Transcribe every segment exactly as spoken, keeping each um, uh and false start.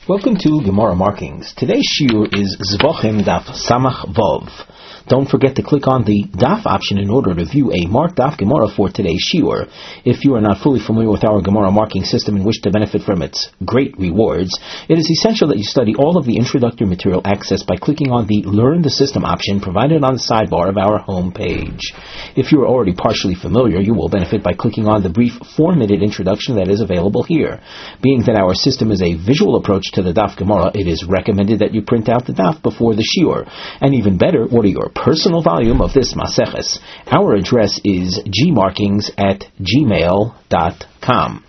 Welcome to Gemara Markings. Today's shiur is Zvachim Daf Samach Vov. Don't forget to click on the Daf option in order to view a marked Daf Gemara for today's shiur. If you are not fully familiar with our Gemara marking system and wish to benefit from its great rewards, it is essential that you study all of the introductory material accessed by clicking on the Learn the System option provided on the sidebar of our home page. If you are already partially familiar, you will benefit by clicking on the brief four-minute introduction that is available here. Being that our system is a visual approach to the Daf Gemara, it is recommended that you print out the Daf before the shiur. And even better, order your personal volume of this Maseches. Our address is gmarkings at gmail dot com.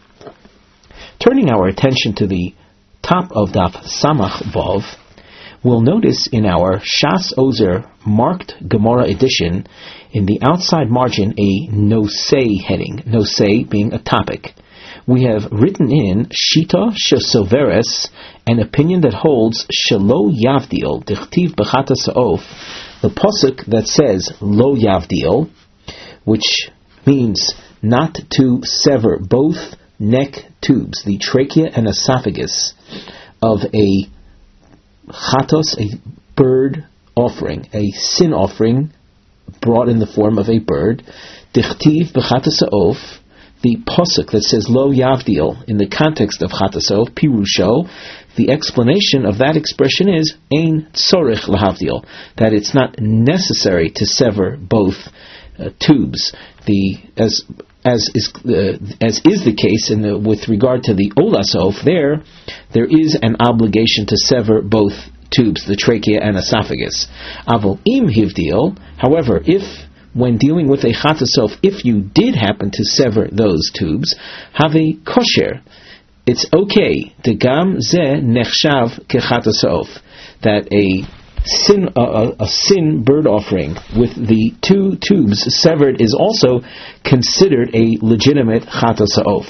Turning our attention to the top of Daf Samach Vov, we'll notice in our Shas Ozer marked Gemara edition, in the outside margin, a Nosei heading, Nosei being a topic. We have written in Shita Shesoveres, an opinion that holds Shelo Yavdil, Dichtiv Bechata Sa'of, the pasuk that says Lo Yavdil, which means not to sever both neck tubes, the trachea and esophagus, of a chatos, a bird offering, a sin offering brought in the form of a bird. Dichtiv Bechata Sa'of, the pasuk that says Lo Yavdil in the context of Chatasov, Pirusho, the explanation of that expression is Ein Tzorich Lahavdil, that it's not necessary to sever both uh, tubes. The as as is uh, as is the case in the, with regard to the Olasov, there there is an obligation to sever both tubes, the trachea and esophagus. Avol Im Hivdil, however, if when dealing with a chatasov, if you did happen to sever those tubes, have a kosher, it's okay. The gam ze nechshav kechatasov, that a sin a, a sin bird offering with the two tubes severed is also considered a legitimate chatasov.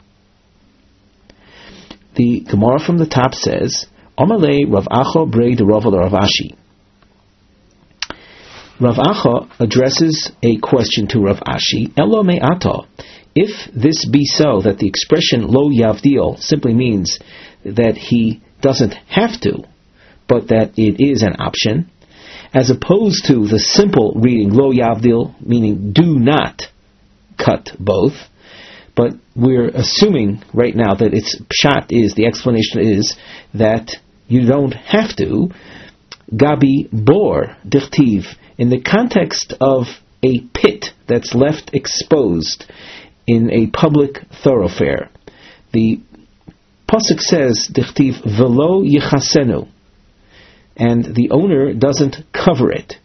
The Gemara from the top says, Amalei Rav Acha Brei de Rav Rav Ashi. Rav Acha addresses a question to Rav Ashi, Elo me'ata, if this be so, that the expression Lo Yavdil simply means that he doesn't have to, but that it is an option, as opposed to the simple reading Lo Yavdil, meaning do not cut both, but we're assuming right now that its pshat is, the explanation is, that you don't have to. Gabi bor dichtiv, in the context of a pit that's left exposed in a public thoroughfare, the pasuk says dichtiv velo yichasenu, and the owner doesn't cover it.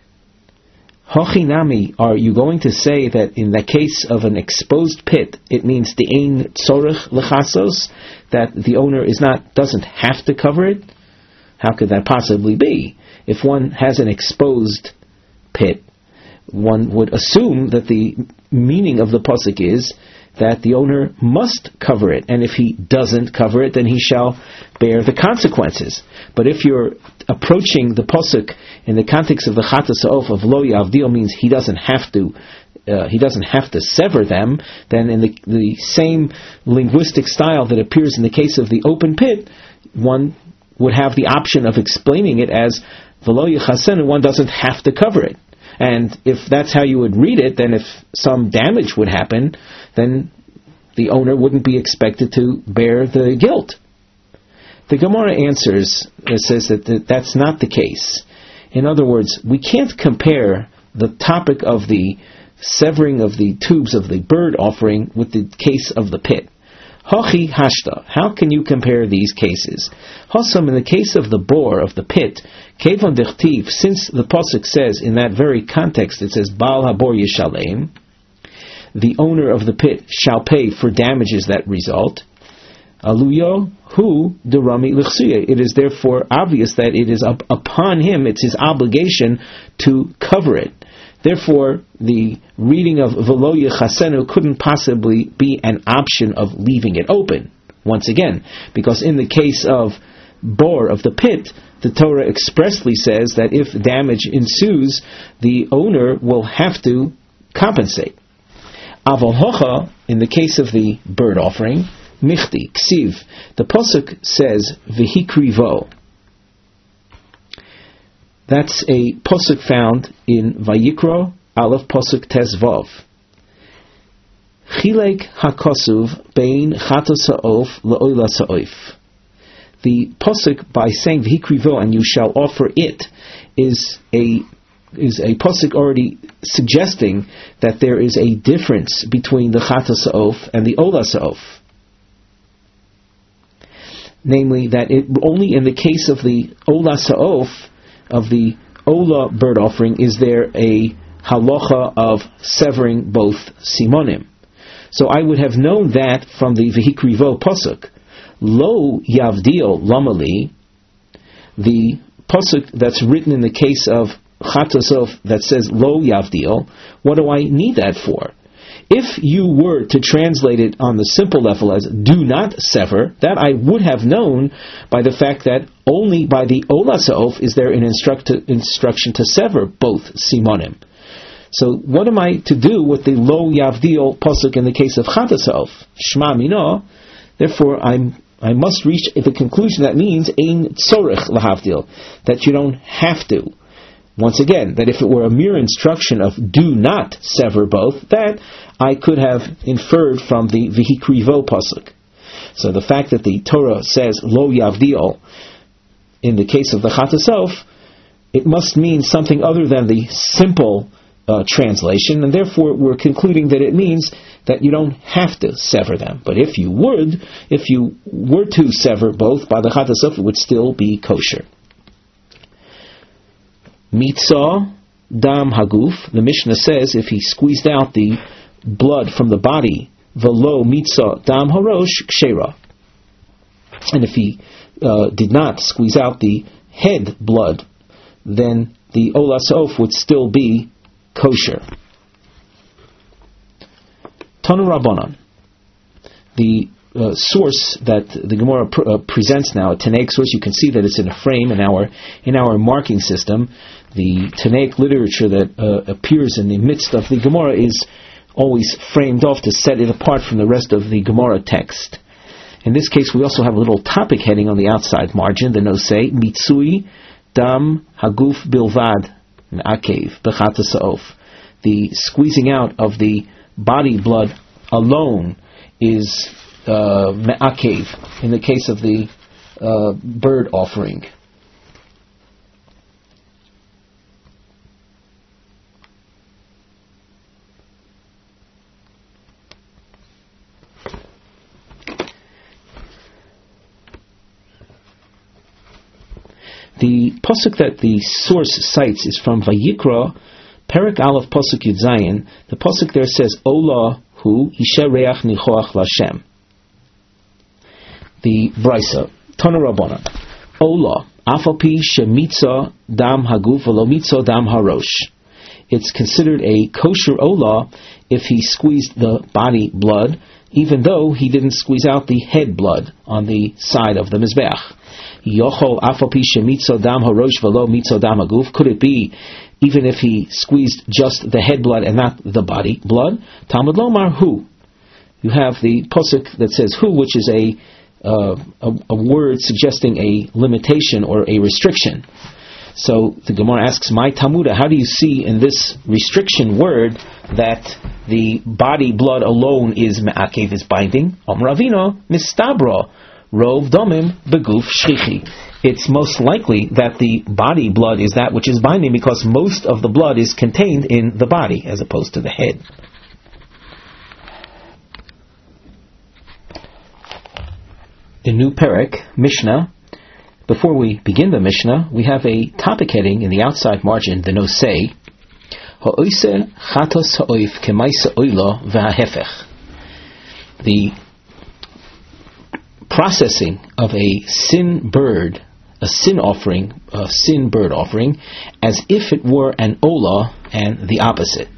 Hochinami, are you going to say that in the case of an exposed pit, it means the ein tzorich lechasos, that the owner is not doesn't have to cover it? How could that possibly be? If one has an exposed pit, one would assume that the meaning of the pasuk is that the owner must cover it, and if he doesn't cover it, then he shall bear the consequences. But if you're approaching the pasuk in the context of the Chatas Ha'of of Lo Yavdil, means he doesn't have to uh, he doesn't have to sever them, then in the, the same linguistic style that appears in the case of the open pit, one would have the option of explaining it as V'lo yichasenu, one doesn't have to cover it. And if that's how you would read it, then if some damage would happen, then the owner wouldn't be expected to bear the guilt. The Gemara answers, it says that th- that's not the case. In other words, we can't compare the topic of the severing of the tubes of the bird offering with the case of the pit. Hachi hashta. How can you compare these cases? Hasam, in the case of the boar of the pit, Kevon dechtiv, since the pasuk says in that very context, it says Baal habor yishalem, the owner of the pit shall pay for damages that result. Aluyo hu derami lichsuye. It is therefore obvious that it is up upon him, it's his obligation to cover it. Therefore, the reading of V'lo yichasenu couldn't possibly be an option of leaving it open. Once again, because in the case of bor of the pit, the Torah expressly says that if damage ensues, the owner will have to compensate. Aval hocha, in the case of the bird offering, Michti, Ksiv. The pasuk says V'hikrivo. That's a pasuk found in Vayikra, Aleph pasuk Tes Vav. Chilek hakasuv bein chatos ha'of le'oila sa'oif. The pasuk by saying V'hikrivo and you shall offer it is a is a pasuk already suggesting that there is a difference between the chatos ha'of and the ola sa'of. Namely, that it only in the case of the ola sa'of, of the ola bird offering, is there a halacha of severing both simonim. So I would have known that from the V'hikrivo pasuk. Lo yavdil lamali, the pasuk that's written in the case of Chatosof that says Lo yavdil, what do I need that for? If you were to translate it on the simple level as do not sever, that I would have known by the fact that only by the Ola Sa'of is there an instruct- instruction to sever both simonim. So what am I to do with the Lo Yavdil pasuk in the case of Chatosof? Shma Mino. Therefore, I'm I must reach the conclusion that means Ein Tzorech Lahavdil, that you don't have to. Once again, that if it were a mere instruction of do not sever both, that I could have inferred from the V'hikrivo pasuk. So the fact that the Torah says Lo Yavdil in the case of the Chatosof, it must mean something other than the simple uh, translation, and therefore we're concluding that it means that you don't have to sever them. But if you would, if you were to sever both by the Chatosof, it would still be kosher. Mitzah dam haguf. The Mishnah says if he squeezed out the blood from the body, velo mitzah dam harosh kshera. And if he uh, did not squeeze out the head blood, then the ola sa'of would still be kosher. Tanu Rabbanan. The uh, source that the Gemara pr- uh, presents now, a Tanaic source, you can see that it's in a frame in our in our marking system. The Tanaic literature that uh, appears in the midst of the Gemara is always framed off to set it apart from the rest of the Gemara text. In this case, we also have a little topic heading on the outside margin, the nosei, Mitsui dam haguf bilvad akev b'chata sa'of. The squeezing out of the body blood alone is uh, me'akev in the case of the uh, bird offering. The pasuk that the source cites is from Vayikra, Perek Aleph pasuk Yud Zayin. The pasuk there says, Ola hu isha reach nichoach lashem. The Brisa, Tanu Rabbanan. Ola, afapi shemitza dam haguf v'lo mitza dam harosh. It's considered a kosher ola if he squeezed the body blood, even though he didn't squeeze out the head blood on the side of the mizbeach. Yochol afapi shemitza dam harosh v'lo mitza dam haguf. Could it be even if he squeezed just the head blood and not the body blood? Talmud lomar hu. You have the pasuk that says hu, which is a, uh, a a word suggesting a limitation or a restriction. So the Gemara asks, "My Tamuda, how do you see in this restriction word that the body blood alone is me'akev, is binding?" Om Ravino mistabra rov domim beguf shchichi. It's most likely that the body blood is that which is binding because most of the blood is contained in the body as opposed to the head. The new Perek, Mishnah. Before we begin the Mishnah, we have a topic heading in the outside margin, the nosei, Ha'oise chatos ha'oif kemaisa oila v'ha'hefech. The processing of a sin bird, a sin offering, a sin bird offering, as if it were an ola and the opposite.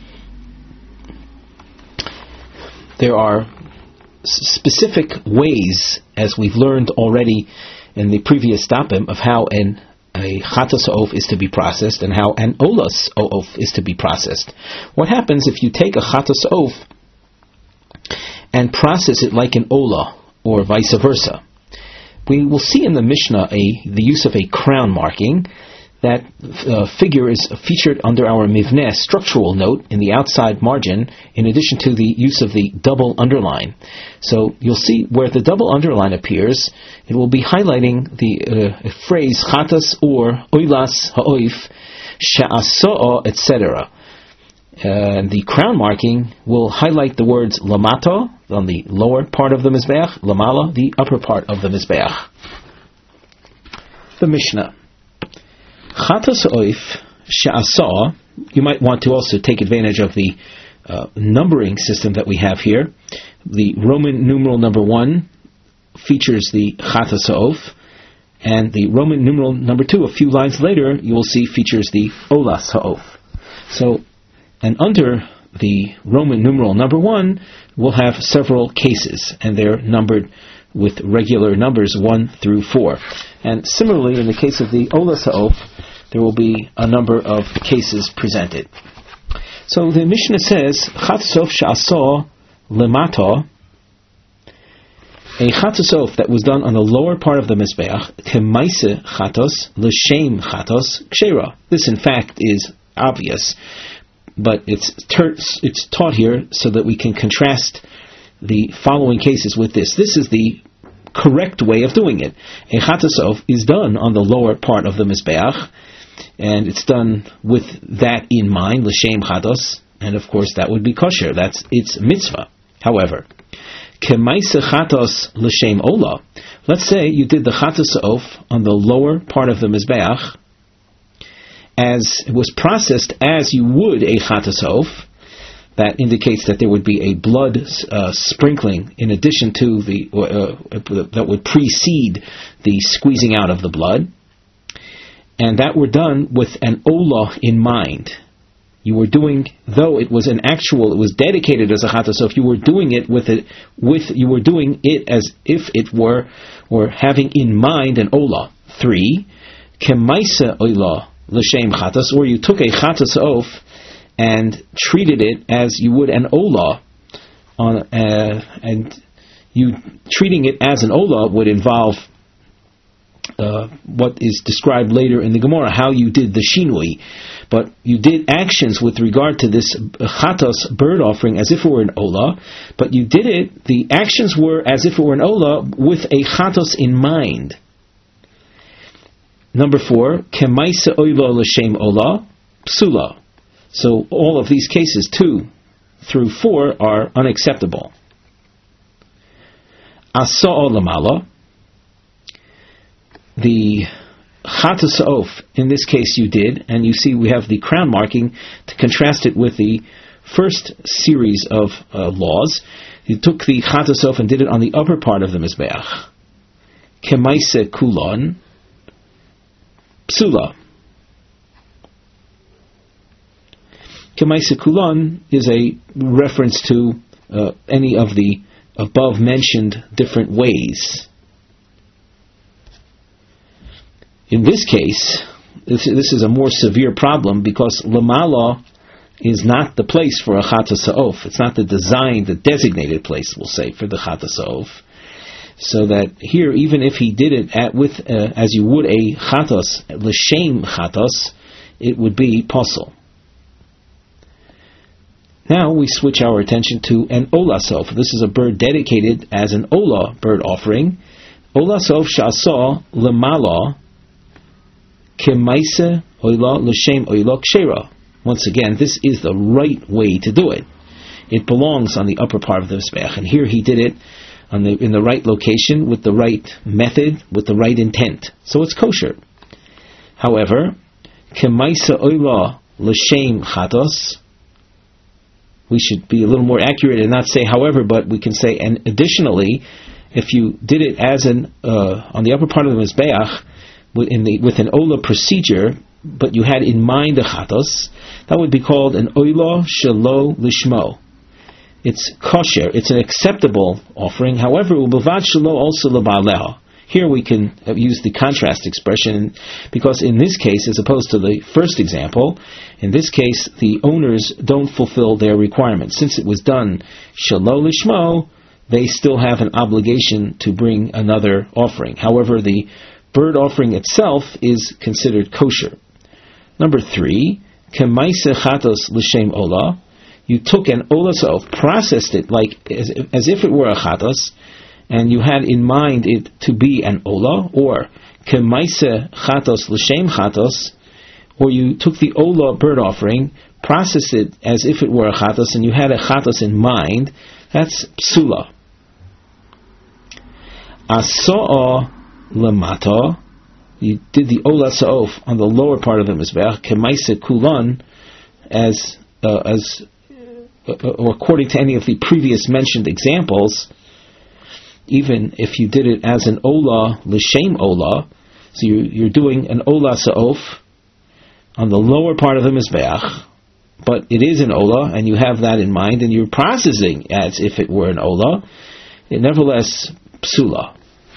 There are specific ways, as we've learned already in the previous stapim, of how an a chatos ha'of is to be processed and how an olas ha'of is to be processed. What happens if you take a chatos ha'of and process it like an ola, or vice versa. We will see in the Mishnah a, the use of a crown marking. That uh, figure is featured under our mivneh structural note in the outside margin, in addition to the use of the double underline. So you'll see where the double underline appears, it will be highlighting the uh, phrase chatas or oilas ha'oif, sha'aso'a, et cetera. Uh, the crown marking will highlight the words lamata, on the lower part of the mizbeach, lamala, the upper part of the mizbeach. The Mishnah. Chatas oif she'asa, you might want to also take advantage of the uh, numbering system that we have here. The Roman numeral number one features the chatas oif, and the Roman numeral number two, a few lines later, you will see features the olas ha'of. So, and under the Roman numeral number one, we'll have several cases, and they're numbered with regular numbers one through four. And similarly, in the case of the olas ha'of, there will be a number of cases presented. So the Mishnah says, chatas oif she'asa lemata, a chatas oif that was done on the lower part of the mizbeach, kemaise chatos l'shem chatos kshera. This, in fact, is obvious, but it's ter- it's taught here so that we can contrast the following cases with this. This is the correct way of doing it. A chatas oif is done on the lower part of the mizbeach, and it's done with that in mind, l'shem chatos, and of course that would be kosher. That's its mitzvah. However, kemaise chatos l'shem ola. Let's say you did the chatas oif on the lower part of the mizbeach, as it was processed as you would a chatas oif. That indicates that there would be a blood uh, sprinkling in addition to the uh, that would precede the squeezing out of the blood, and that were done with an olah in mind. You were doing, though it was an actual, it was dedicated as a chatas oif, you were doing it with it with you were doing it as if it were, or having in mind an olah. Three, kemaisa olah l'shem chatas, or you took a chatas oif and treated it as you would an olah, on, uh, and you treating it as an olah would involve uh, what is described later in the Gemara, how you did the shinui, but you did actions with regard to this chatos bird offering as if it were an olah, but you did it, the actions were as if it were an olah with a chatos in mind. Number four, kemaisa oila l'shem olah psula. So all of these cases, two through four, are unacceptable. Asa lamala, the chatas oif, in this case you did, and you see we have the crown marking to contrast it with the first series of uh, laws. You took the chatas oif and did it on the upper part of the mizbeach. Kemaise kulon psula. Kemaise kulon is a reference to uh, any of the above mentioned different ways. In this case, this, this is a more severe problem because lamala is not the place for a chatas ha'of. It's not the designed, the designated place, we'll say, for the chatas ha'of. So that here, even if he did it at, with uh, as you would a chatos, l'shem chatos, it would be posel. Now we switch our attention to an olah sof. This is a bird dedicated as an olah bird offering. Olah sof sha'asa lemala kemaise oila l'shem oila kshera. Once again, this is the right way to do it. It belongs on the upper part of the mizbeach, and here he did it on the in the right location, with the right method, with the right intent. So it's kosher. However, kemaise oila l'shem chatos, we should be a little more accurate and not say however, but we can say, and additionally, if you did it as an uh, on the upper part of the mizbeach with, in the, with an olah procedure, but you had in mind the chatos, that would be called an olah shelo lishmo. It's kosher, it's an acceptable offering. However, ubavad shelo also lebaleha. Here we can use the contrast expression, because in this case, as opposed to the first example, in this case, the owners don't fulfill their requirements. Since it was done shelo lishmo, they still have an obligation to bring another offering. However, the bird offering itself is considered kosher. Number three, kemaise chatos l'shem olah. You took an olah sa'of, processed it like as, as if it were a chatos, and you had in mind it to be an olah, or kemaise chatos l'shem chatos, or you took the olah bird offering, processed it as if it were a chatos, and you had a chatos in mind. That's psula. Aso'a lamata. You did the olah sa'of on the lower part of the mizbeach, kemaise kulan, as uh, as uh, or according to any of the previous mentioned examples. Even if you did it as an olah l'shem olah, so you, you're doing an olah sa'of on the lower part of the mizbeach, but it is an olah, and you have that in mind, and you're processing as if it were an olah. It nevertheless psula.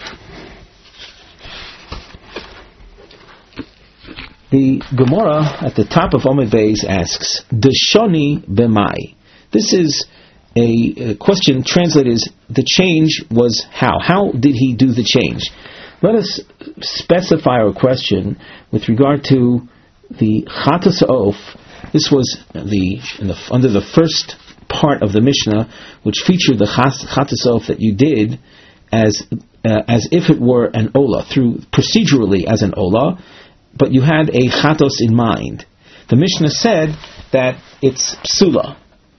The Gemara at the top of Amud Beis asks, Deshoni b'mai. This is a, a question translated as, the change was how? How did he do the change? Let us specify our question with regard to the chatos ha'of. This was the, in the under the first part of the Mishnah, which featured the chatos ha'of that you did as uh, as if it were an olah, through procedurally as an olah, but you had a chatos in mind. The Mishnah said that it's psula.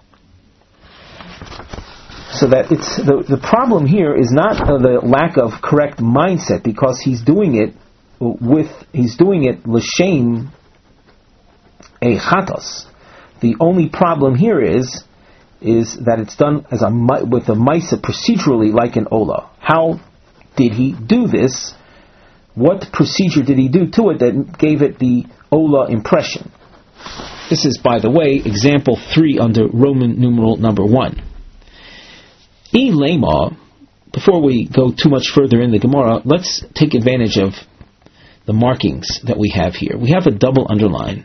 So that it's the, the problem here is not uh, the lack of correct mindset, because he's doing it with he's doing it l'shem a chatos. The only problem here is is that it's done as a with a maisa procedurally like an olah. How did he do this? What procedure did he do to it that gave it the olah impression? This is, by the way, example three under Roman numeral number one. E lema. Before we go too much further in the Gemara, let's take advantage of the markings that we have here. We have a double underline.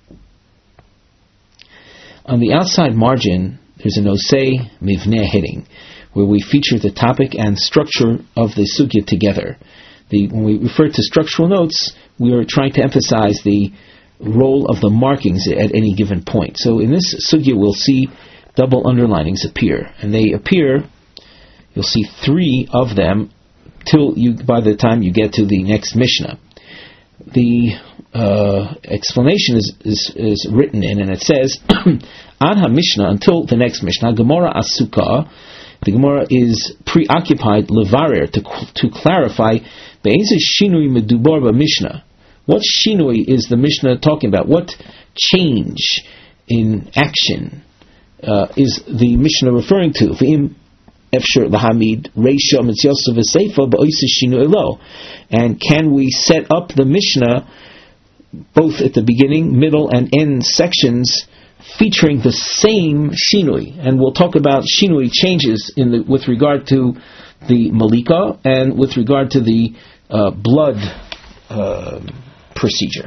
On the outside margin, there's an osei mivneh heading, where we feature the topic and structure of the sugya together. The, when we refer to structural notes, we are trying to emphasize the role of the markings at any given point. So in this sugya, we'll see double underlinings appear, and they appear. You'll see three of them till you by the time you get to the next Mishnah. The uh, explanation is, is is written in, and it says, Ad ha-Mishnah, until the next Mishnah, Gemara Asuka. The Gemara is preoccupied levarer, to to clarify be'ezeh shinui medubar b'Mishnah. What shinui is the Mishnah talking about? What change in action uh, is the Mishnah referring to? V'im efshar lahamid reisha mitzyosav v'seifa ba'oiseh shinui lo. And can we set up the Mishnah both at the beginning, middle, and end sections featuring the same shinui? And we'll talk about shinui changes in the, with regard to the malika and with regard to the uh, blood uh, procedure.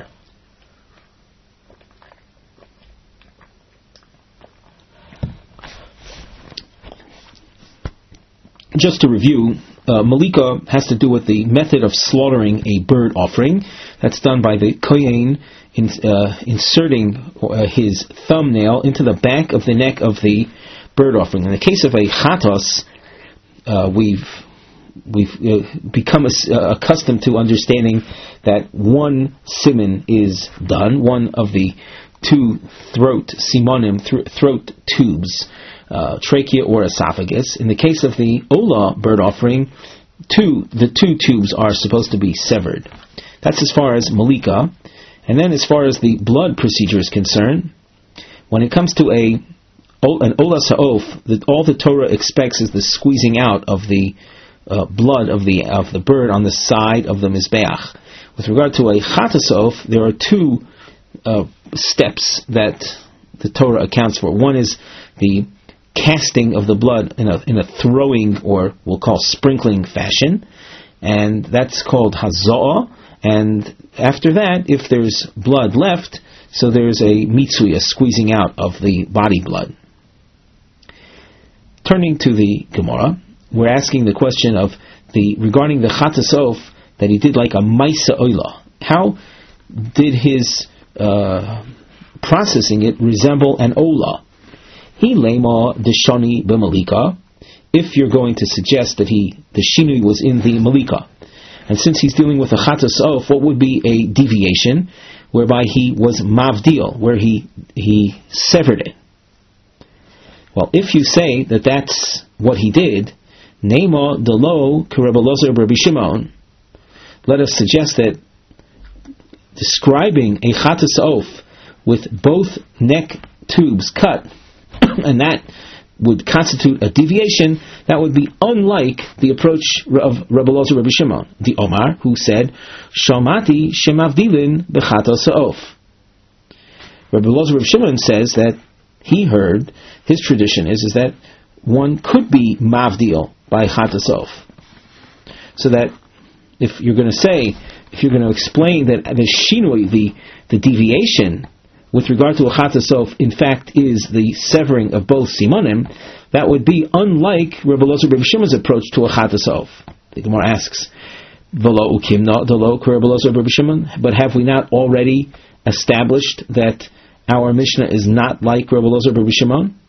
Just to review, uh, malika has to do with the method of slaughtering a bird offering. That's done by the kohen in, uh, inserting uh, his thumbnail into the back of the neck of the bird offering. In the case of a chatos, uh, we've we've uh, become a, uh, accustomed to understanding that one siman is done, one of the two throat simonim, th- throat tubes, uh, trachea or esophagus. In the case of the olah bird offering, two the two tubes are supposed to be severed. That's as far as malika. And then as far as the blood procedure is concerned, when it comes to a an olah sa'of, all the Torah expects is the squeezing out of the uh, blood of the of the bird on the side of the mizbeach. With regard to a chatos sa'of, there are two uh, steps that the Torah accounts for. One is the casting of the blood in a in a throwing, or we'll call sprinkling fashion, and that's called haza'ah. And after that, if there's blood left, so there's a mitzui, a squeezing out of the body blood. Turning to the Gemara, we're asking the question of the regarding the Chatasof that he did like a Maisa Oila. How did his uh, processing it resemble an Ola? He lema deshani b'malika. If you're going to suggest that he the shinui was in the malika, and since he's dealing with a Chatasof, what would be a deviation whereby he was mavdil, where he he severed it? Well, if you say that that's what he did, Nema delo Rebbe Elazar Rabbi Shimon, let us suggest that describing a Chatasof with both neck tubes cut, and that would constitute a deviation, that would be unlike the approach of Rebbe Elazar Rabbi Shimon, the Omar, who said, Shamati shemavdilin b'Chatasof. Rebbe Elazar Rabbi Shimon says that he heard, his tradition is, is that one could be mavdil by Chatasof. So that if you're going to say, if you're going to explain that the shinui, the, the deviation with regard to a Chatasof, in fact, is the severing of both simanim, that would be unlike Rebbe Elazar Rabbi Shimon's approach to a Chatasof. The Gemara asks, V'lo ukimna delo Rebbe Elazar Rabbi Shimon, but have we not already established that our Mishnah is not like Rebbe Elazar Rabbi Shimon?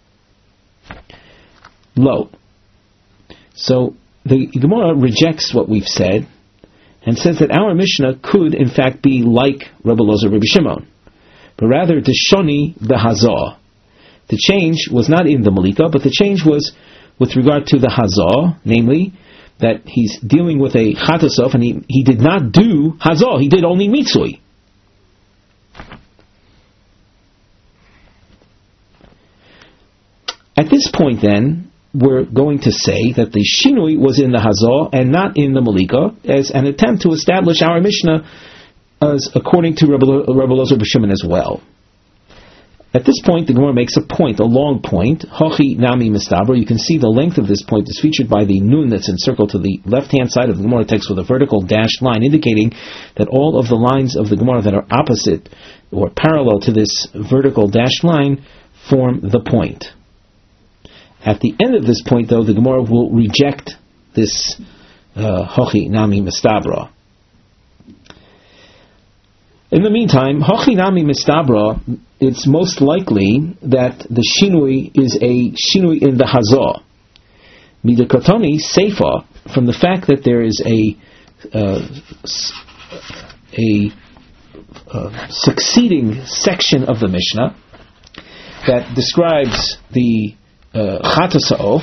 Lo. So the Gemara rejects what we've said and says that our Mishnah could in fact be like Rebbe Elazar Rabbi Shimon, but rather the shoni behazah. The change was not in the malika, but the change was with regard to the hazah, namely that he's dealing with a Chatasof and he, he did not do hazah, he did only mitzui. At this point then, we're going to say that the shinui was in the hazah and not in the malika, as an attempt to establish our Mishnah as according to Rebbe Elazar B'Shimon as well. At this point, the Gemara makes a point, a long point. Hochi nami mistabra. You can see the length of this point is featured by the nun that's encircled to the left-hand side of the Gemara text with a vertical dashed line, indicating that all of the lines of the Gemara that are opposite or parallel to this vertical dashed line form the point. At the end of this point, though, the Gemara will reject this hochi nami mistabra. In the meantime, hochi nami mistabra, it's most likely that the shinui is a shinui in the hazah. Midakatoni seifa, from the fact that there is a uh, a uh, succeeding section of the Mishnah that describes the uh, Chatasof.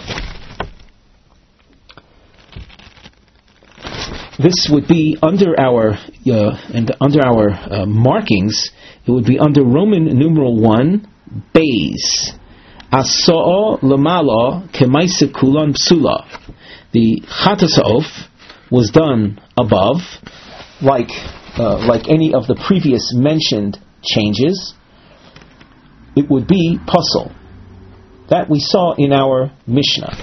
This would be under our uh, and under our uh, markings. It would be under Roman numeral one, Beis. Aso'o lamala kemaisa kulon psula. The Chatasof was done above, like uh, like any of the previous mentioned changes. It would be puzzle. That we saw in our Mishnah.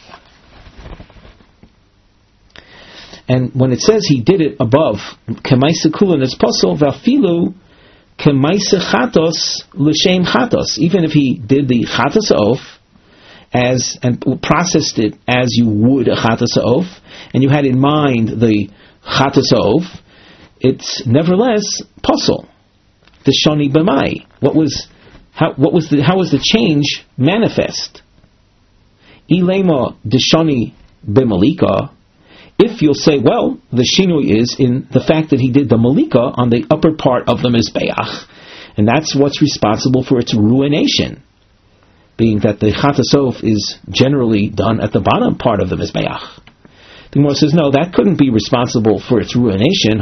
And when it says he did it above, kemaisa kulon is puzzle, vafilu kemaisa chatos l'shem chatos. Even if he did the Chatasof as and processed it as you would a Chatasof, and you had in mind the Chatasof, it's nevertheless puzzle. The shoni b'mai. What was how? What was the how was the change manifest? Ilema deshani b'malika. If you'll say, well, the shinui is in the fact that he did the malika on the upper part of the mizbeach, and that's what's responsible for its ruination, being that the Chatasof is generally done at the bottom part of the mizbeach. The Gemara says, no, that couldn't be responsible for its ruination.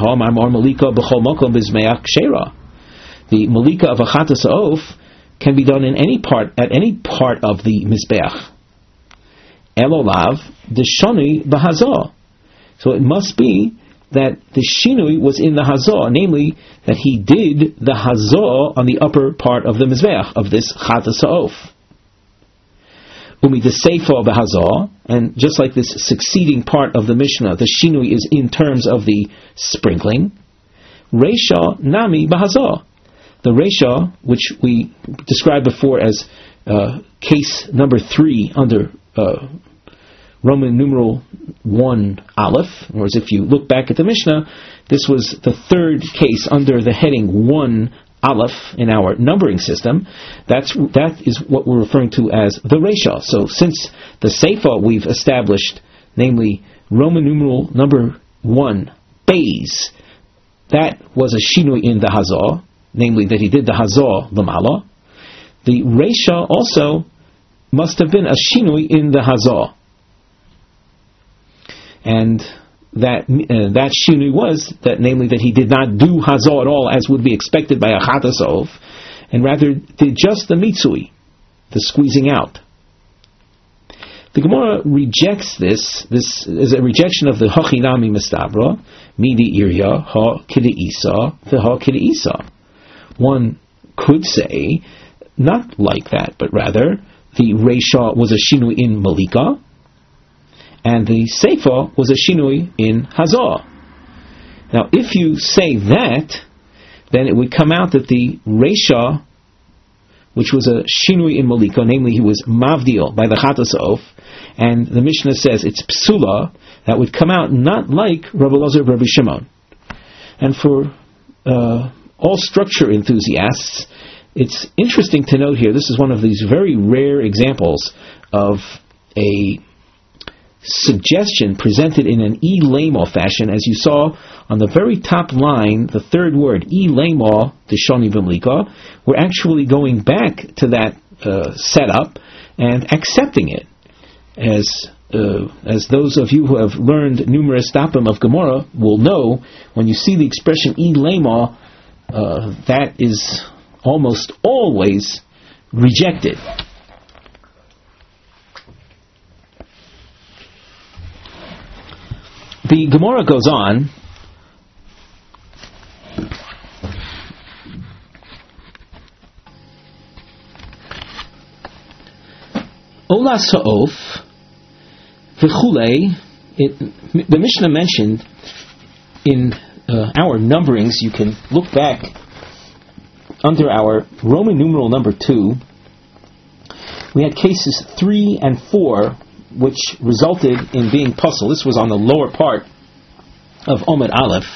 The malika of a Chatasof can be done in any part, at any part of the mizbeach. Elolav deshani b'hazah. So it must be that the shinui was in the hazah, namely that he did the hazah on the upper part of the mizbeach of this Chatasof. Umi the seifa b'hazah, and just like this succeeding part of the Mishnah, the shinui is in terms of the sprinkling. Reisha nami b'hazah. The reisha, which we described before as uh, case number three under uh, Roman numeral one Aleph, or as if you look back at the Mishnah, this was the third case under the heading one Aleph in our numbering system. That's that is what we're referring to as the Reisha. So since the Seifa we've established, namely Roman numeral number one, Beis, that was a shinui in the Hazah, namely that he did the Hazah Lamala. The Reisha also must have been a shinui in the Hazah. And that uh, that shinui was that, namely that he did not do Hazah at all as would be expected by a Chatas Ov, and rather did just the Mitzui, the squeezing out. The Gemara rejects this. This is a rejection of the Hachinami Mistabra, Midi Irya, Ha Kidi Isa, the Ha Kidi Isa. One could say, not like that, but rather, the Reisha was a Shinui in Malika, and the Seifa was a Shinui in Hazah. Now, if you say that, then it would come out that the Reisha, which was a Shinui in Malika, namely he was Mavdil by the Chatas Of, and the Mishnah says it's Psula, that would come out not like Rabbi Elazar Rabbi Shimon. And for uh, all structure enthusiasts, it's interesting to note here, this is one of these very rare examples of a suggestion presented in an e-lema fashion, as you saw on the very top line, the third word, e-lema, Deshoni V'Mlika. We're actually going back to that uh, setup and accepting it. As uh, as those of you who have learned numerous dapim of Gemara will know, when you see the expression e-lema, uh, that is almost always rejected. The Gemara goes on. Ola Sa'of V'chulei. The Mishnah mentioned in uh, our numberings, you can look back under our Roman numeral number two, we had cases three and four, which resulted in being puzzled. This was on the lower part of Omer Aleph.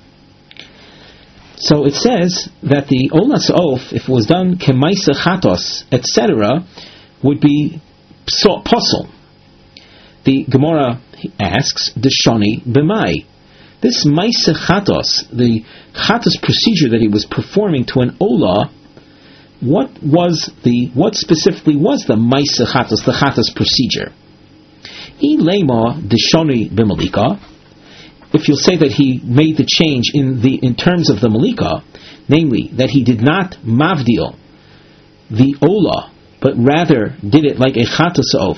So it says that the Olas Of, if it was done Kemaisa Chatos, et cetera, would be puzzle. The Gemara asks, Deshoni B'mai. This Maisa Chatos, the Chatos procedure that he was performing to an Ola, what was the, what specifically was the Maisa Chatos, the Chatos procedure? I lema deshoni b'malika. If you'll say that he made the change in the in terms of the malika, namely that he did not mavdil the ola, but rather did it like a chatas of,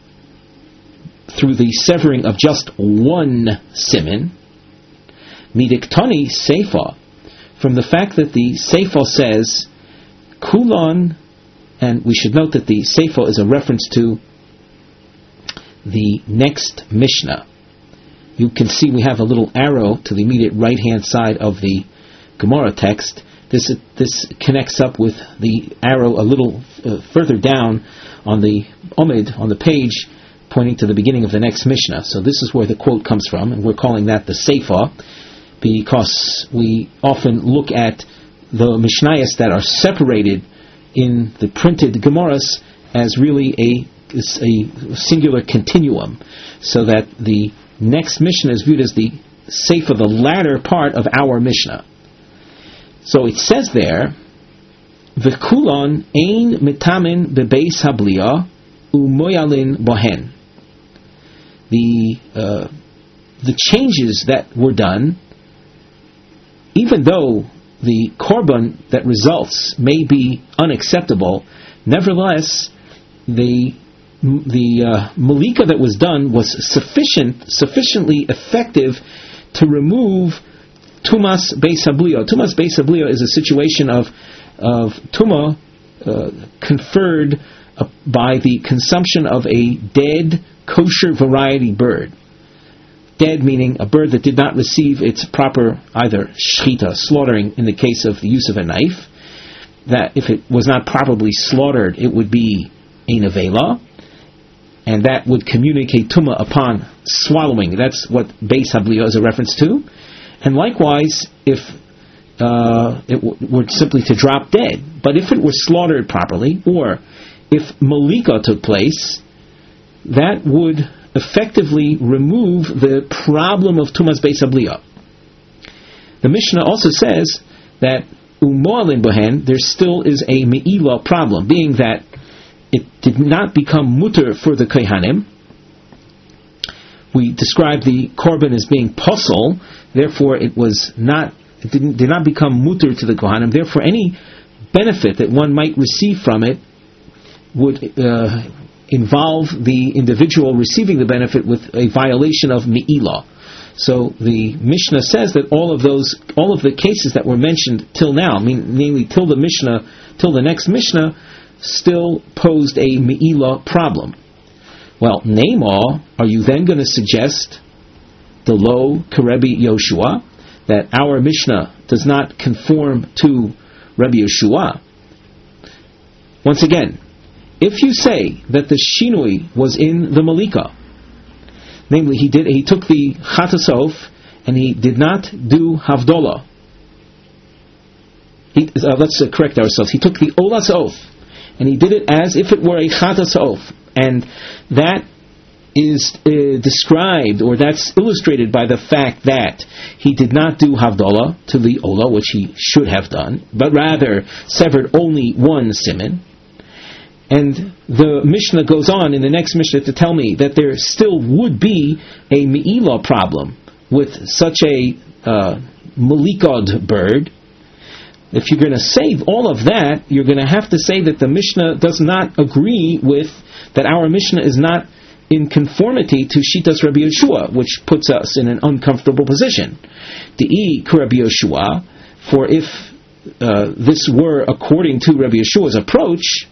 through the severing of just one simin, midiktani seifa, from the fact that the seifa says kulon, and we should note that the seifa is a reference to the next Mishnah. You can see we have a little arrow to the immediate right-hand side of the Gemara text. This this connects up with the arrow a little uh, further down on the Omid, on the page, pointing to the beginning of the next Mishnah. So this is where the quote comes from, and we're calling that the Seifa, because we often look at the Mishnayos that are separated in the printed Gemaras as really a is a singular continuum, so that the next Mishnah is viewed as the Seifa, the latter part of our Mishnah. So it says there, V'kulon ein mitamin bebeis habliya umoyalin bohen. The uh, the changes that were done, even though the korban that results may be unacceptable, nevertheless the the uh, malika that was done was sufficient, sufficiently effective to remove tumas beis habliya. Tumas beis habliya is a situation of of tuma uh, conferred uh, by the consumption of a dead kosher variety bird. Dead meaning a bird that did not receive its proper either shchita, slaughtering in the case of the use of a knife. That if it was not properly slaughtered, it would be a nevela. and that would communicate tumah upon swallowing. That's what Beis Habliya is a reference to. And likewise, if uh, it w- were simply to drop dead, but if it were slaughtered properly, or if malika took place, that would effectively remove the problem of tumas Beis Habliya. The Mishnah also says that umoalin bohen, there still is a me'ilah problem, being that it did not become mutter for the kohanim. We described the korban as being posel, therefore it was not, it didn't, did not become mutter to the kohanim. Therefore, any benefit that one might receive from it would uh, involve the individual receiving the benefit with a violation of me'ilah. So the Mishnah says that all of those, all of the cases that were mentioned till now, mean, namely till the Mishnah, till the next Mishnah, still posed a me'ilah problem. Well, Neymar, are you then going to suggest the lo Rebbe Yoshua, that our Mishnah does not conform to Rebbe Yoshua? Once again, if you say that the shinui was in the malika, namely he did, he took the chatas of and he did not do havdolah. He, uh, let's uh, correct ourselves. He took the olas of and he did it as if it were a chatas of, and that is uh, described, or that's illustrated by the fact that he did not do havdalah to the olah, which he should have done, but rather severed only one siman. And the Mishnah goes on in the next Mishnah to tell me that there still would be a me'ilah problem with such a uh, malikod bird. If you're going to save all of that, you're going to have to say that the Mishnah does not agree with, that our Mishnah is not in conformity to Shitas Rabbi Yeshua, which puts us in an uncomfortable position. De'i Rabbi Yeshua, for if uh, this were according to Rabbi Yeshua's approach,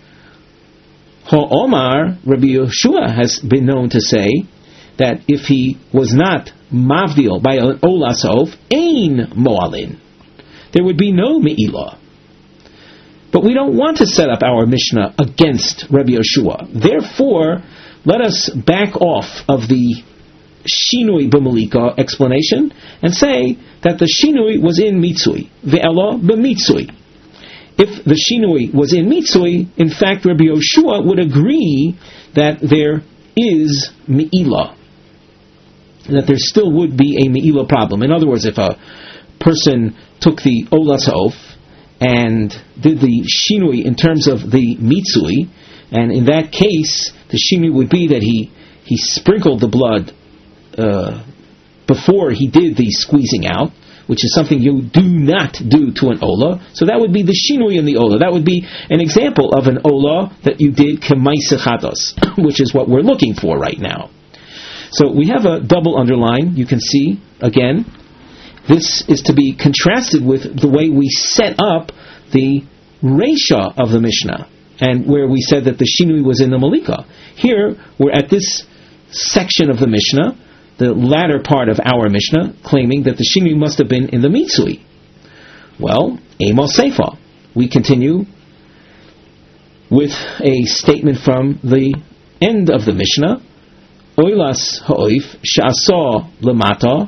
Ha'omar, Rabbi Yeshua has been known to say that if he was not mavdil by an olasov, ein moalin, there would be no me'ilah. But we don't want to set up our Mishnah against Rabbi Yeshua. Therefore, let us back off of the shinui b'malika explanation and say that the shinui was in mitzui, ve'ela b'mitzui. If the shinui was in mitzui, in fact, Rabbi Yoshua would agree that there is me'ilah, that there still would be a me'ilah problem. In other words, if a person took the olas ha'of and did the shinui in terms of the mitzui, and in that case, the shinui would be that he, he sprinkled the blood uh, before he did the squeezing out, which is something you do not do to an olah. So that would be the shinui in the olah. That would be an example of an olah that you did k'maisa chatos, which is what we're looking for right now. So we have a double underline. You can see, again, this is to be contrasted with the way we set up the reisha of the Mishnah, and where we said that the shinui was in the malika. Here, we're at this section of the Mishnah, the latter part of our Mishnah, claiming that the shinui must have been in the mitzui. Well, Amos Seifa. We continue with a statement from the end of the Mishnah. Oilas ha'oif sha'asa lemata.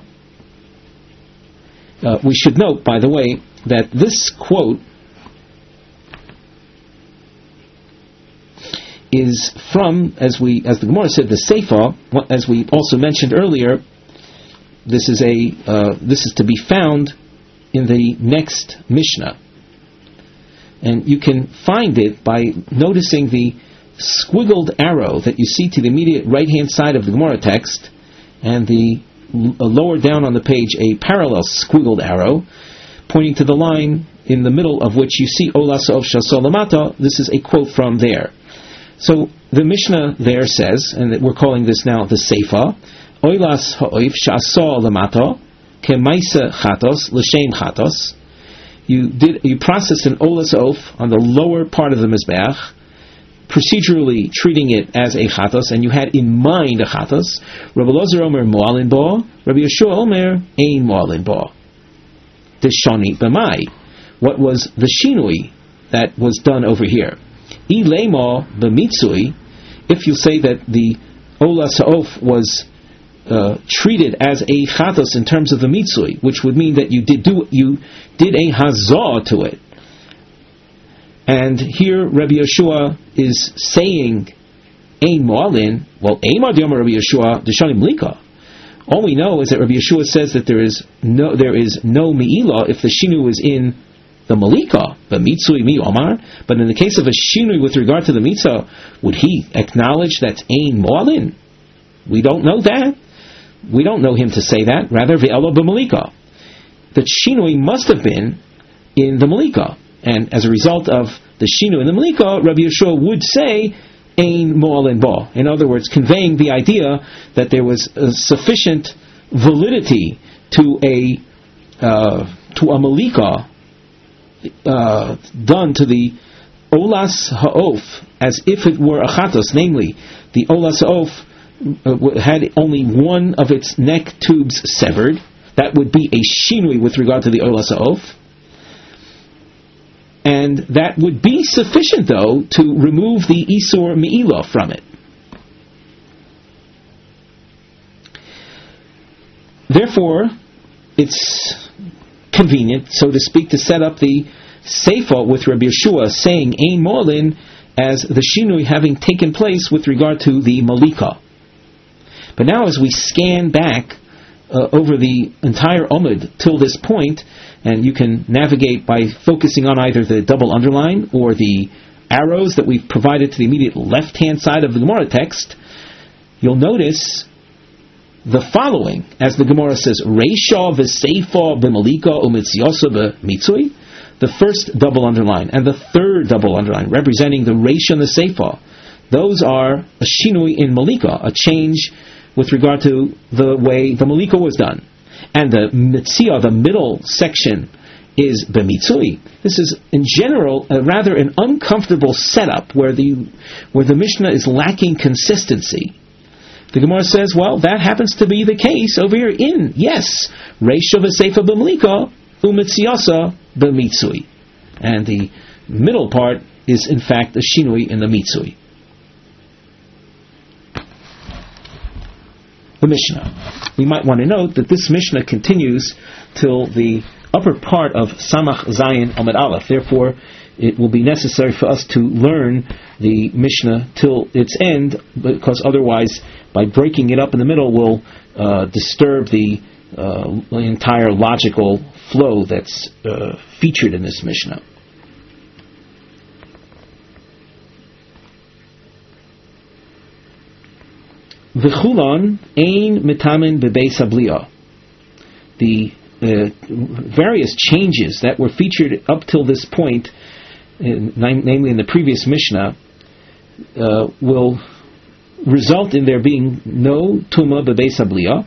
Uh, we should note, by the way, that this quote is from, as we, as the Gemara said, the Seifa. As we also mentioned earlier, this is a uh, this is to be found in the next Mishnah, and you can find it by noticing the squiggled arrow that you see to the immediate right hand side of the Gemara text, and the uh, lower down on the page a parallel squiggled arrow pointing to the line in the middle of which you see Olas of Shasolamata. This is a quote from there. So the Mishnah there says, and we're calling this now the Seifa, Oilas ha'oif sha'asa lamata kemaisa chatos l'shem chatos. You did you processed an olas oaf on the lower part of the mizbeach, procedurally treating it as a chatos, and you had in mind a chatos. Rabbi Lozer Omer mo'alin bo, Rabbi Yeshua Omer ein mo'alin bo. Deshani b'mai. What was the shinui that was done over here? Ilema b'mitzui, if you say that the Ola Sa'of was uh, treated as a chatos in terms of the mitzui, which would mean that you did do you did a hazah to it. And here Rabbi Yeshua is saying ein mo'alin. Well, Eimar D'Amar Rabbi Yeshua D'Shanim Lika. All we know is that Rabbi Yeshua says that there is no there is no mi'ilah if the shinu is in the malika, the mitzui mi omar. But in the case of a shinu with regard to the mitzvah, would he acknowledge that's ein mo'alin? We don't know that. We don't know him to say that. Rather, ve'elo b'malika. The shinui must have been in the malika, and as a result of the shinu in the malika, Rabbi Yeshua would say ein mo'alin ba. In other words, conveying the idea that there was a sufficient validity to a uh, to a malika uh, done to the olas ha'of as if it were a chatos, namely the olas ha'of uh, had only one of its neck tubes severed. That would be a shinui with regard to the olas ha'of. And that would be sufficient, though, to remove the Isur Me'ilah from it. Therefore, it's convenient, so to speak, to set up the Seifa with Rabbi Yeshua saying Ein Mo'alin as the Shinui having taken place with regard to the Malika. But now as we scan back uh, over the entire Omid till this point, and you can navigate by focusing on either the double underline or the arrows that we've provided to the immediate left-hand side of the Gemara text, you'll notice the following, as the Gemara says, Reisha v'seifa b'malika u'mitziyosa b'mitzui, the first double underline, and the third double underline, representing the Reisha and the Seifa. Those are a shinui in malika, a change with regard to the way the malika was done. And the mitzia, the middle section, is b'mitzui. This is, in general, a rather an uncomfortable setup where the where the Mishnah is lacking consistency. The Gemara says, well, that happens to be the case over here in, yes, Reisha v'seifa b'malika u'mitziyasa b'mitzui. And the middle part is, in fact, a shinui in the mitzui. The Mishnah. We might want to note that this Mishnah continues till the upper part of Samach Zayin Amud Aleph. Therefore, it will be necessary for us to learn the Mishnah till its end, because otherwise, by breaking it up in the middle, will uh, disturb the, uh, the entire logical flow that's uh, featured in this Mishnah. V'chulon ein mitamin bebeis habliya. The uh, various changes that were featured up till this point, in, namely in the previous Mishnah, uh, will result in there being no tuma bebeis habliya,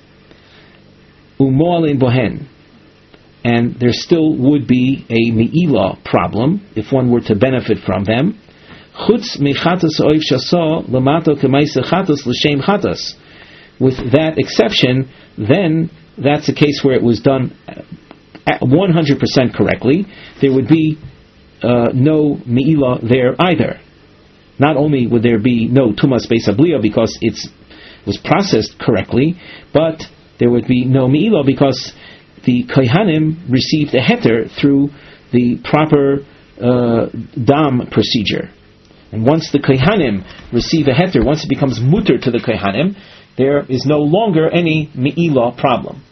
umoalin bohen, and there still would be a me'ilah problem if one were to benefit from them. Chutz mechatas oif shasa lamato kemaisa chatas l'shem chatas. With that exception, then that's a case where it was done at one hundred percent correctly. There would be uh, no me'ilah there either. Not only would there be no tumas beis habliya because it was processed correctly, but there would be no me'ilah because the kohanim received a heter through the proper uh, dam procedure. And once the kohanim receive a heter, once it becomes mutter to the kohanim, there is no longer any me'ilah problem.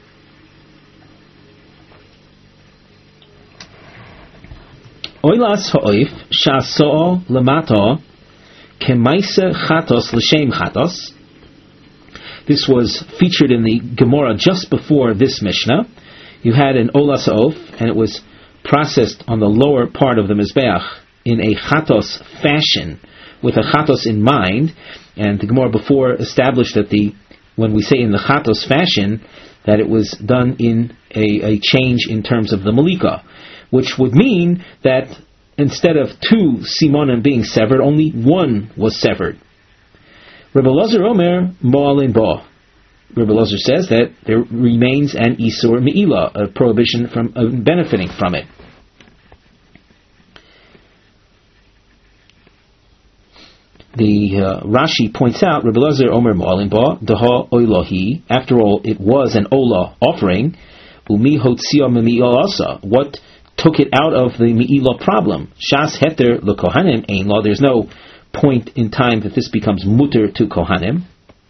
Oilas ha'oif sha'so'o lemata kemaisa chatos l'shem chatos. This was featured in the Gemara just before this Mishnah. You had an olas ha'of, and it was processed on the lower part of the mizbeach in a chatos fashion, with a chatos in mind. And the Gemara before established that the when we say in the chatos fashion, that it was done in a, a change in terms of the malika, which would mean that instead of two simonim being severed, only one was severed. Rebbe Elazar Omer mo'alin ba. Rebbe Elazar says that there remains an isur me'ilah, a prohibition from uh, benefiting from it. the uh, Rashi points out, Rebbe Elazar Omer Mo'alin Ba, Daha Oilohi, after all, it was an Ola offering, Umi Hotzia Me'ila Asa, what took it out of the Me'ila problem? Shas Heter LeKohanim Ein Law, there's no point in time that this becomes mutter to Kohanim.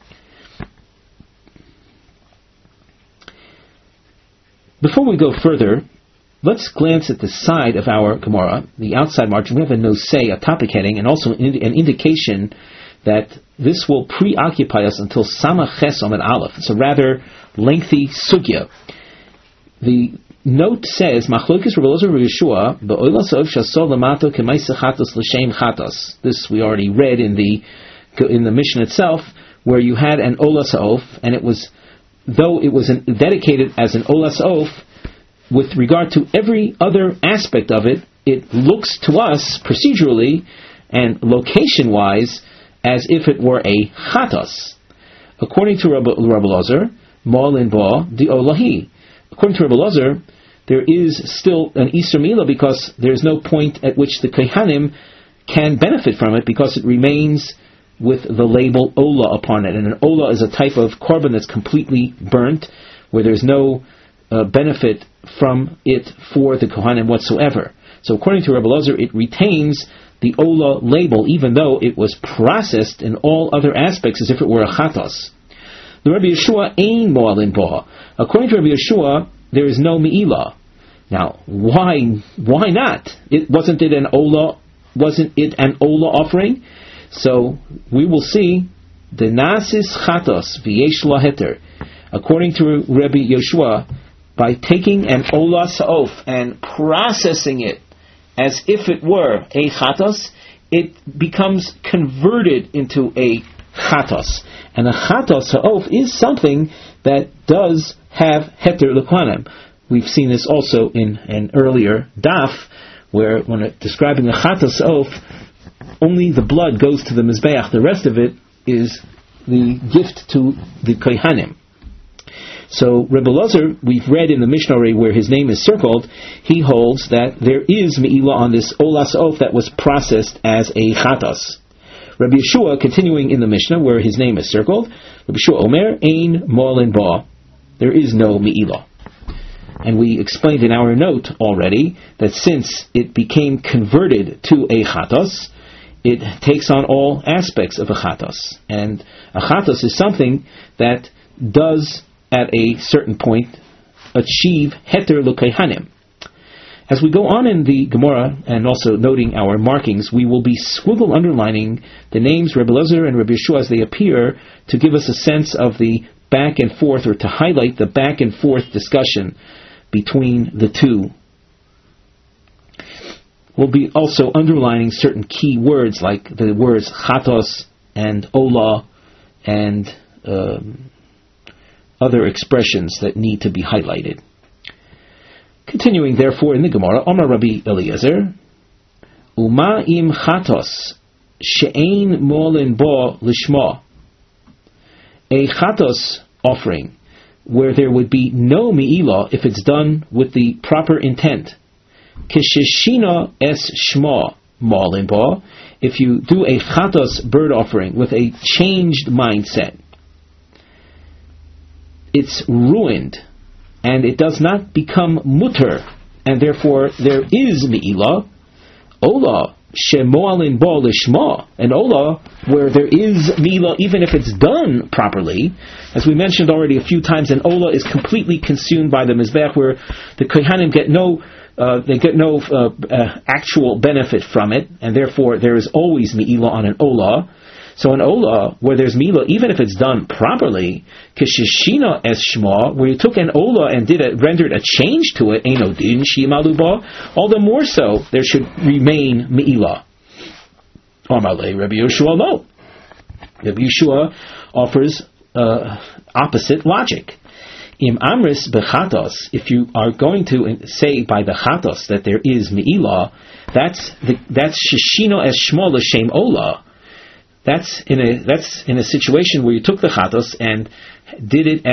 Before we go further, let's glance at the side of our Gemara, the outside margin. We have a nosei, a topic heading, and also an indication that this will preoccupy us until Samach Ches Amud Aleph. It's a rather lengthy sugya. The note says, Machlokes Rebbe Elazar Rebbe Yeshua, Be'ola Sa'ov Shasol Lamato K'maisa Chatos L'Shem Chatos. This we already read in the in the mission itself, where you had an Ola Sa'ov, and it was, though it was an, dedicated as an Ola Sa'ov, with regard to every other aspect of it, it looks to us procedurally and location-wise as if it were a chatos. According to Rabbi Elazar, Ma'alin Ba di Olahi. According to Rabbi Elazar, there is still an Isur Milah because there is no point at which the Kohanim can benefit from it because it remains with the label Ola upon it. And an Ola is a type of korban that's completely burnt, where there's no uh, benefit from it for the Kohanim whatsoever. So according to Rebbe Elazar, it retains the Ola label, even though it was processed in all other aspects as if it were a chatos. The Rabbi Yeshua ein mo'alin ba. According to Rabbi Yeshua, there is no me'ilah. Now, why? Why not? It wasn't it an Ola? Wasn't it an Ola offering? So we will see the nasis chatos v'yesh la heter. According to Rabbi Yeshua, by taking an Ola Sa'of and processing it as if it were a chatos, it becomes converted into a chatos. And a chatos Sa'of is something that does have heter l'kohanim. We've seen this also in an earlier daf, where when it, describing a chatos Sa'of, only the blood goes to the mizbeach. The rest of it is the gift to the kohanim. So Rebbe Elazar, we've read in the Mishnah where his name is circled, he holds that there is me'ilah on this Ola Sa'of that was processed as a chatos. Rabbi Yeshua, continuing in the Mishnah where his name is circled, Rabbi Yeshua Omer, Ein Mo'alin Ba, there is no me'ilah. And we explained in our note already that since it became converted to a chatos, it takes on all aspects of a chatos. And a chatos is something that does at a certain point achieve heter l'kohanim. As we go on in the Gemara, and also noting our markings, we will be squiggle underlining the names Rebbe Elazar and Rebbe Yeshua as they appear, to give us a sense of the back and forth, or to highlight the back and forth discussion between the two. We'll be also underlining certain key words like the words chatos and ola and um, other expressions that need to be highlighted. Continuing, therefore, in the Gemara, Omar Rabbi Eliezer, Uma im chatos she'ein mo'alin ba lishma. A chatos offering where there would be no me'ilah if it's done with the proper intent. Kishishina es shma mo'alin ba. If you do a chatos bird offering with a changed mindset, it's ruined, and it does not become mutter, and therefore there is me'ilah. Ola shemo'alin ba lishma, and ola where there is me'ilah even if it's done properly. As we mentioned already a few times, an ola is completely consumed by the mizbeach, where the kohanim get no uh, they get no uh, uh, actual benefit from it, and therefore there is always me'ilah on an ola. So an ola, where there's milah, even if it's done properly, kishishina es shma, where you took an ola and did a, rendered a change to it, eino din shimalu ba, all the more so there should remain mi'ilah. Amalei Rabbi Yeshua no. Rabbi Yeshua offers uh, opposite logic. Im amris bechatos, if you are going to say by the chatos that there is mi'ilah, that's the, that's shishino es shma l'shem ola. That's in a that's in a situation where you took the chatos and did it as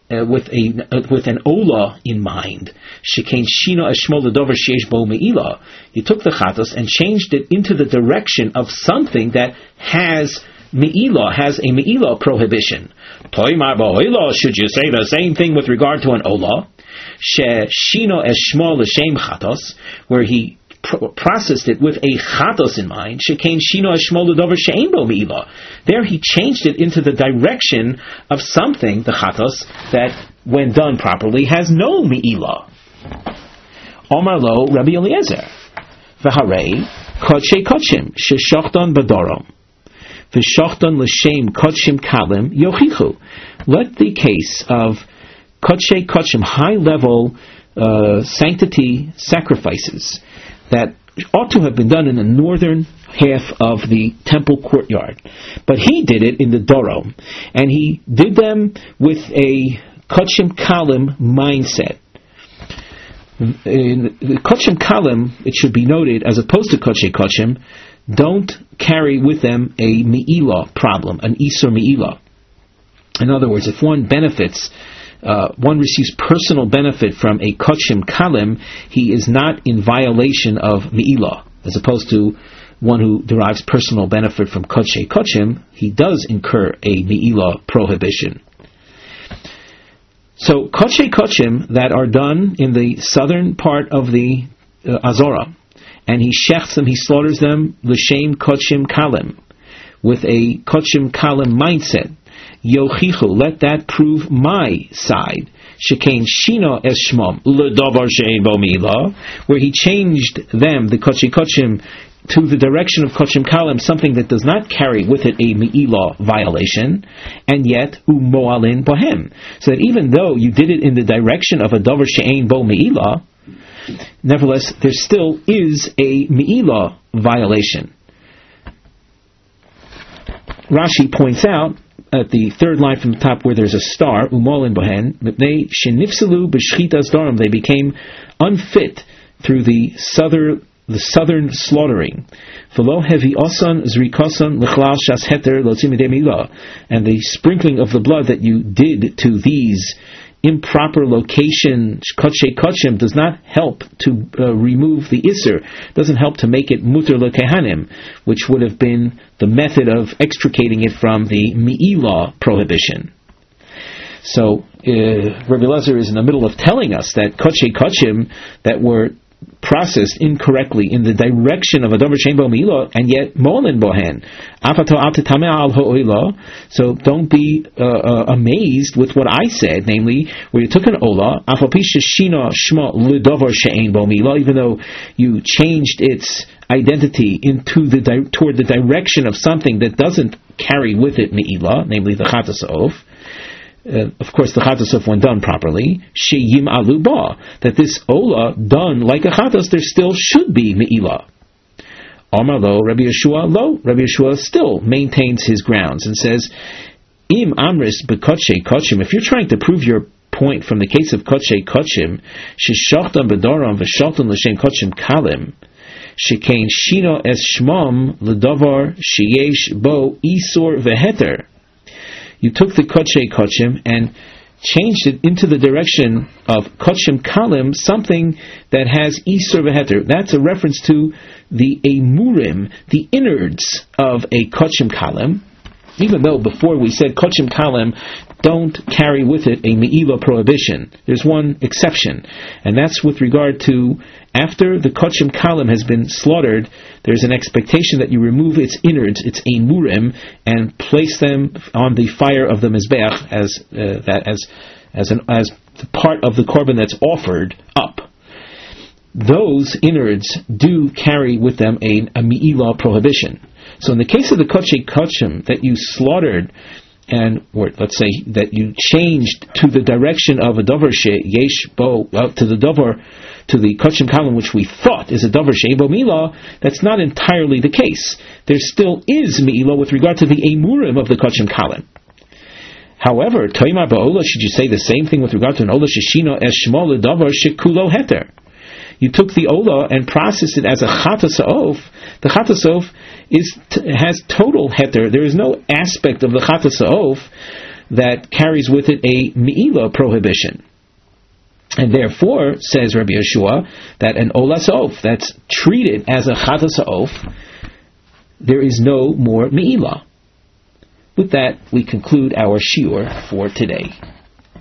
uh, with a uh, with an ola in mind. Shekain shino eshmo ledover sheyesh bo meila. You took the chatos and changed it into the direction of something that has meila, has a meila prohibition. Toimar ba'oila, should you say the same thing with regard to an ola? She shino eshmo l'shem chatos, where he Pro- processed it with a chatos in mind. Shekain shino eshmo ledover she'ein bo meila. There he changed it into the direction of something, the chatos, that when done properly has no meila. Omar lo Rabbi Eliezer v'harei kodshe kodshim sheshachton badorom v'shachton l'shem kodshim kalim yochichu. Let the case of kodshe kodshim, high level uh, sanctity sacrifices that ought to have been done in the northern half of the temple courtyard, but he did it in the Dorom, and he did them with a Kodshim Kalim mindset. In the Kodshim Kalim, it should be noted, as opposed to Kodshe Kodshim, don't carry with them a Me'ilah problem, an Isur Me'ilah. In other words, if one benefits Uh, one receives personal benefit from a Kodshim Kalim, he is not in violation of Me'ilah, as opposed to one who derives personal benefit from Kodshe Kodshim, he does incur a Me'ilah prohibition. So, Kodshe Kodshim that are done in the southern part of the uh, Azora, and he shechts them, he slaughters them, l'shem Kodshim Kalim, with a Kodshim Kalim mindset, Yochichu, let that prove my side. Shekain shino es shmom ledavar she'ein bo meila, where he changed them, the kodshe kodshim, to the direction of kodshim kalim, something that does not carry with it a meila violation, and yet umoalin bohem. So that even though you did it in the direction of a davar she'ein bo meila, nevertheless there still is a meila violation. Rashi points out at the third line from the top where there's a star, umolin bohen, they shenifsalu b'shchitas darim, they became unfit through the southern the southern slaughtering. V'lo hevi osan zrikosan l'chlal shas heter lotzim midei milah, and the sprinkling of the blood that you did to these improper location kodshe kodshim does not help to uh, remove the isser, doesn't help to make it muter lekehanim, which would have been the method of extricating it from the me'ilah prohibition. So uh, Rabbi Eliezer is in the middle of telling us that kodshe kodshim that were processed incorrectly in the direction of a davar she'ein bo me'ilah, and yet molin bohen afato al tetameh al ha'olah. So don't be uh, uh, amazed with what I said, namely where you took an olah afal pi sheshino shma ledavar she'ein bo me'ilah, even though you changed its identity into the di- toward the direction of something that doesn't carry with it me'ilah, namely the chatas of. Uh, of course, the chatos, when done properly, sheyim aluba, that this ola done like a chatos, there still should be me'ilah. Amar lo, Rabbi Yeshua lo, Rabbi Yeshua still maintains his grounds and says, im amris bekodshe kodshim, if you're trying to prove your point from the case of kodshe kodshim, sheshachtan bedoram v'shachtan l'shem kodshim kalim, shekain shino es shmam l'davar sheyesh bo isur veheter. You took the kodshe kodshim and changed it into the direction of kodshim kalim, something that has isur v'heter. That's a reference to the emurim, the innards of a kodshim kalim, even though before we said kodshim kalim don't carry with it a me'ilah prohibition. There's one exception, and that's with regard to after the kodshim kalim has been slaughtered, there's an expectation that you remove its innards, its emurim, and place them on the fire of the mizbeach as uh, that as as an as the part of the korban that's offered up. Those innards do carry with them a, a me'ilah prohibition. So in the case of the kodshe kodshim that you slaughtered, and or let's say that you changed to the direction of a davar sheyesh bo, uh, to the davar, to the kodshim kalim, which we thought is a davar sheyesh bo me'ilah, that's not entirely the case. There still is me'ilah with regard to the emurim of the kodshim kalim. However, toimar ba'olah, should you say the same thing with regard to an olah sheshino es shmo ledavar shekulo heter? You took the olah and processed it as a chatas ha'of. The chatas ha'of is t- has total heter. There is no aspect of the chatas ha'of that carries with it a me'ilah prohibition. And therefore, says Rabbi Yeshua, that an olas ha'of that's treated as a chatas ha'of, there is no more me'ilah. With that, we conclude our shiur for today.